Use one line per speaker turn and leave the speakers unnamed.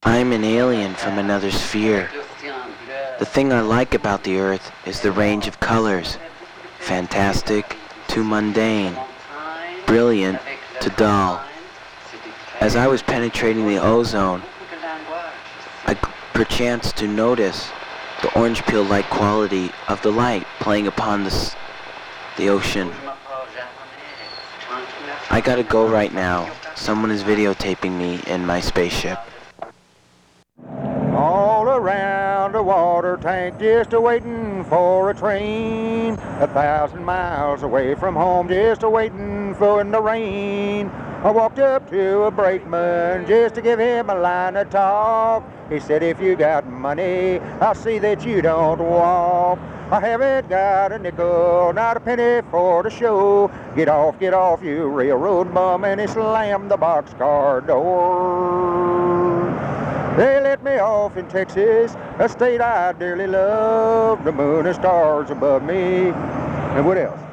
I'm an alien from another sphere. The thing I like about the Earth is the range of colors. Fantastic to mundane. Brilliant to dull. As I was penetrating the ozone, I perchance to notice the orange peel-like quality of the light playing upon the ocean. I gotta go right now. Someone is videotaping me in my spaceship.
All around the water tank, just a-waiting for a train. 1,000 miles away from home, just a-waiting for the rain. I walked up to a brakeman just to give him a line of talk. He said, if you got money, I'll see that you don't walk. I haven't got a nickel, not a penny for the show. Get off, you railroad bum, and he slammed the boxcar door. They let me off in Texas, a state I dearly love. The moon and stars above me. And what else?